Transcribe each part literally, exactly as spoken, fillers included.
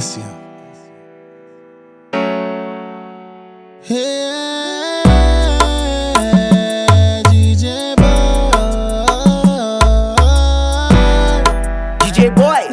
Assim, ó. Hey, D J Boy, D J Boy,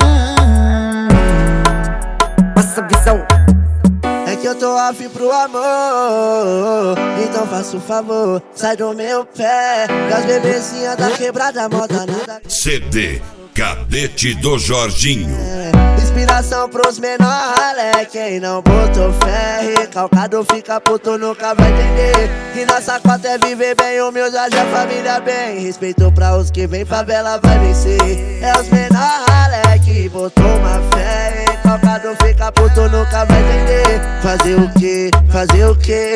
passa a visão. É que eu tô afim pro amor, então faça o favor, sai do meu pé, que as bebezinhas da quebrada moda nada. C D Cadete do Jorginho. É, inspiração pros menores, quem não botou fé, recalcado fica puto, nunca vai entender. Que nossa cota é viver bem, humildade, a família bem. Respeito pra os que vem, favela vai vencer. É os menores que botou uma fé, recalcado fica puto, nunca vai entender. Fazer o que, fazer o que?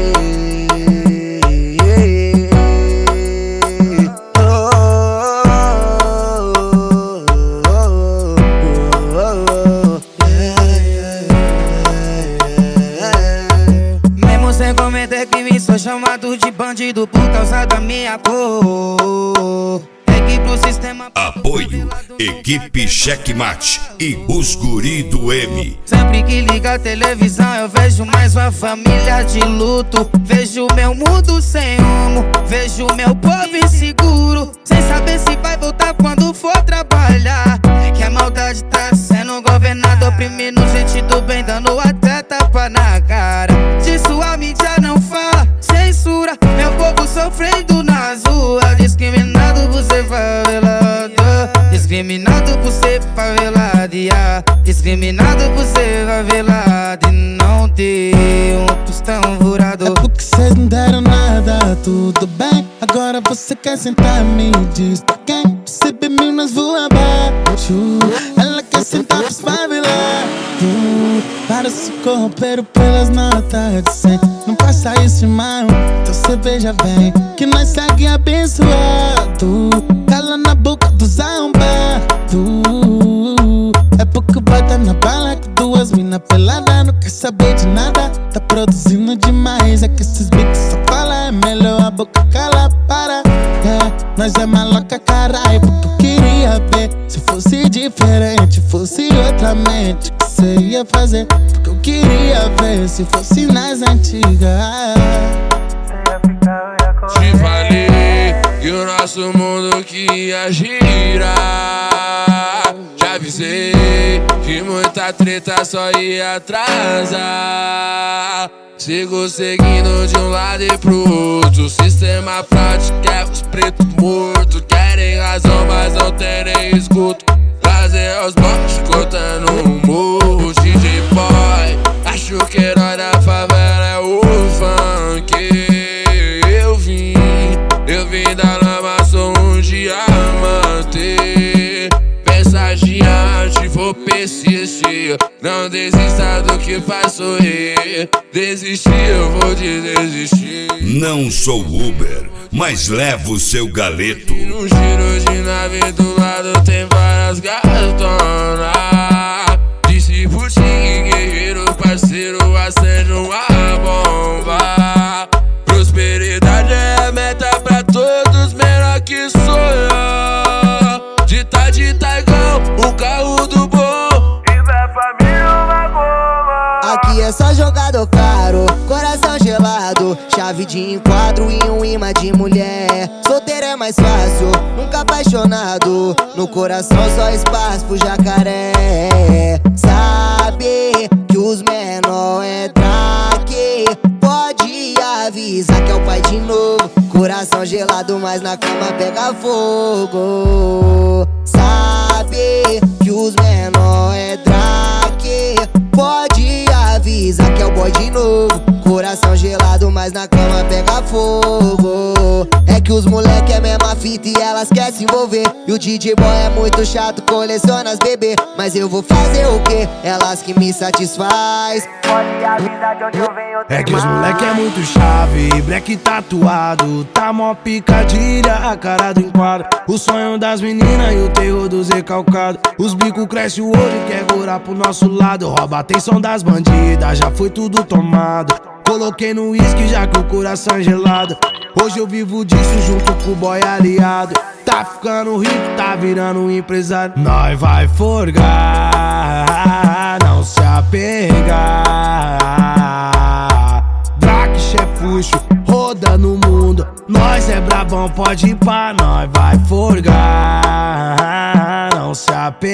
Cometer crime, sou chamado de bandido por causa da minha cor. É que pro sistema. Apoio, equipe Checkmate e os guri do M. Sempre que liga a televisão eu vejo mais uma família de luto. Vejo meu mundo sem rumo, vejo meu povo inseguro, sem saber se vai voltar quando for trabalhar. É que a maldade tá sendo governada, oprimindo gente do bem, dando até tapa na cara. Disso a mídia não fala, censura meu povo sofrendo nas ruas. Discriminado por ser favelado, discriminado por ser favelado, yeah. Discriminado por ser favelado e não ter um tostão furado. É porque cês não deram nada, tudo bem. Agora você quer sentar, me diz pra quem? Você bebeu nas voa abaixo, ela quer sentar pros favelados. Para se corromper pelas notas de cem. Não faça isso, irmão, então cê veja bem que nós segue abençoado. Cala na boca dos arrombados. É porque o boy tá na bala com duas mina pelada, não quer saber de nada, tá produzindo demais. É que esses bicos só fala, é melhor a boca cala, para. É, nós é maloca, caralho, porque eu queria ver se fosse diferente, fosse outra mente, que cê ia fazer. Porque eu queria ver se fosse nas antigas. Te falei que o nosso mundo que ia girar. Já avisei que muita treta só ia atrasar. Sigo seguindo de um lado e pro outro. O sistema prático é os pretos mortos. Querem razão, mas não tem nem escuto. Fazer os baixos cortando um morro. D J Boy, acho que herói da favela é o funk. Eu vim, eu vim da lama, sou um diamante. Pensagiante, vou persistir. Não desista do que faz sorrir. Desistir, eu vou te desistir. Não sou Uber, mas levo o seu galeto. No giro de nave do lado tem várias gatonas. Disse boutique, guerreiro, parceiro, acende uma bomba. Prosperidade é a meta pra todos, menor que sonha. Dita, dita igual um carro do bom. E vai família uma goma. Aqui é só jogador caro, coração gelado, chave de enquadro e um imã de mulher. Solteiro é mais fácil, nunca apaixonado, no coração só espaço pro jacaré. Sabe que os menor é traque, pode avisar que é o pai de novo. Coração gelado, mas na cama pega fogo. Sabe que os menor é traque, pode avisar que é o boy de novo. Coração gelado, mas na cama pega fogo. É que os moleque é mesma fita e elas querem se envolver. E o D J Boy é muito chato, coleciona as bebê. Mas eu vou fazer o quê? Elas que me satisfaz. Pode avisar de onde eu venho. É que os moleque é muito chave, black tatuado, tá mó picadilha, a cara do enquadro. O sonho das meninas e o terror dos recalcados. Os bicos cresce o olho e quer gorar pro nosso lado. Rouba a atenção das bandidas, já foi tudo tomado. Coloquei no uísque já que o coração é gelado. Hoje eu vivo disso junto com o boy aliado. Tá ficando rico, tá virando um empresário. Nós vai forgar, não não se apegar. Drake, chefuxo, roda no mundo. Nós é brabão, pode ir pra nós, vai forgar. Não se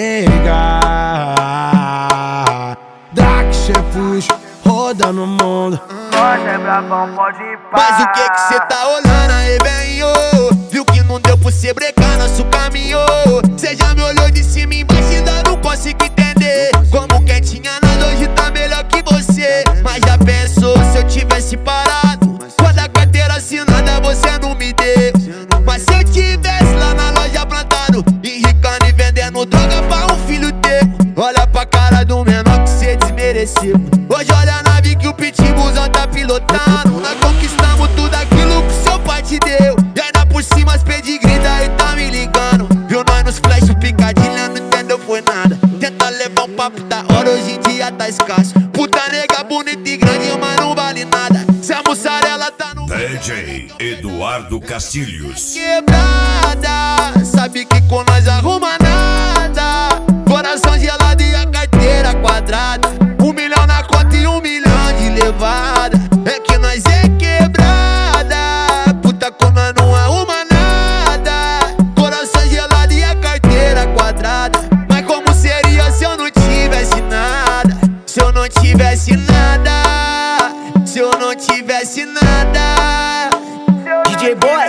apegar. Drake, chefuxo, roda no mundo. Nós é brabão, pode ir pra. Mas o que que cê tá olhando aí, velho? Viu que não deu pra cê brecar nosso caminho? Cê já me olhou de cima e embaixo e ainda não consigo entender como quem tinha nada hoje tá melhor que você. Mas já pensou se eu tivesse parado? Quando a carteira assinada você não me deu. Mas se eu tivesse lá na loja plantado, enricando e vendendo droga pra um filho teu. Olha pra cara do menor que cê desmereceu. Hoje olha a nave que o pitbullzão tá pilotando. Nós conquistamos tudo aquilo que seu pai te deu. E ainda por cima as pedigree daí tá me ligando. Viu nós nos flash, picadilha, não entendeu foi nada. Tenta levar um papo da hora, hoje em dia tá escasso. Puta nega bonita e grande, mas não vale nada. Se a mussarela tá no D J Eduardo Castilhos. quebrada, sabe que com nós arruma nada. Coração gelado e a carteira quadrada. Um milhão na conta e um milhão de levada. É que nós é quebrada, puta com nós não arruma nada. Coração gelado e a carteira quadrada. Mas como seria se eu não tivesse nada? Se eu não tivesse nada, se eu não tivesse nada. D J Boy,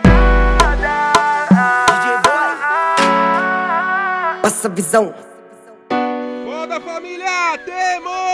D J Boy, passa a visão. Foda família, temos!